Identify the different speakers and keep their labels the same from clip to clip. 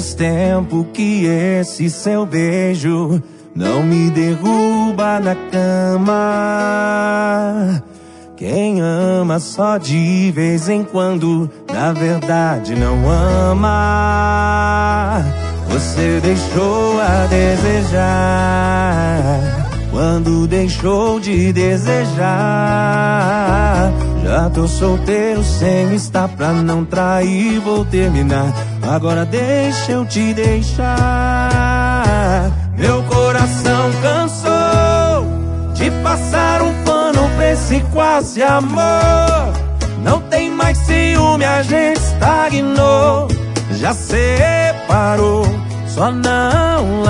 Speaker 1: Faz tempo que esse seu beijo não me derruba da cama. Quem ama só de vez em quando, na verdade não ama. Você deixou a desejar quando deixou de desejar. Já tô solteiro sem estar pra não trair, vou terminar. Agora deixa eu te deixar. Meu coração cansou de passar um pano pra esse quase amor. Não tem mais ciúme, a gente estagnou. Já separou, só não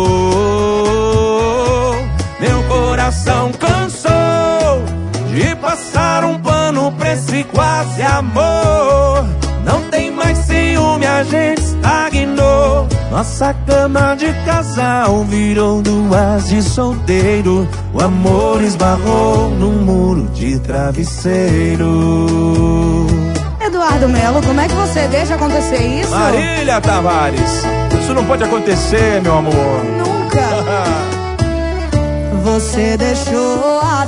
Speaker 1: largou. Meu coração cansou de passar um pano pra esse quase amor. Não tem mais ciúme, a gente estagnou. Nossa cama de casal virou duas de solteiro. O amor esbarrou num muro de travesseiro.
Speaker 2: Eduardo Melo, como é que você deixa acontecer isso?
Speaker 3: Marília Tavares, isso não pode acontecer, meu amor.
Speaker 2: Nunca. Você deixou a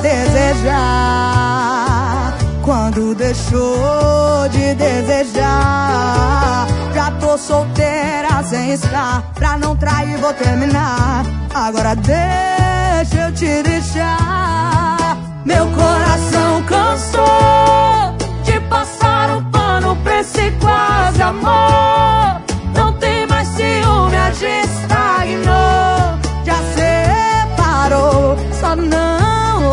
Speaker 2: desejar quando deixou de desejar. Já tô solteira sem estar pra não trair, vou terminar. Agora deixa eu te deixar. Meu coração cansou de passar um pano pra esse quase amor. Não tem mais ciúme, a gente estagnou. Já separou, só não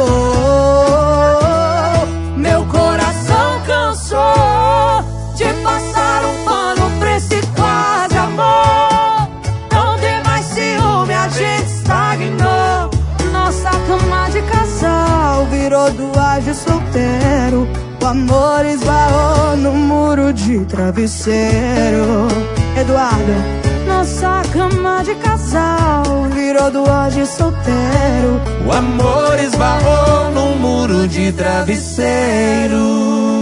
Speaker 2: largou. Meu coração cansou de passar um pano pra esse quase amor. Não tem mais ciúme, a gente estagnou. Nossa cama de casal virou duas de solteiro. O amor esbarrou no muro de travesseiro. Eduardo, nossa cama de casal virou duas de solteiro.
Speaker 1: O amor esbarrou no muro de travesseiro.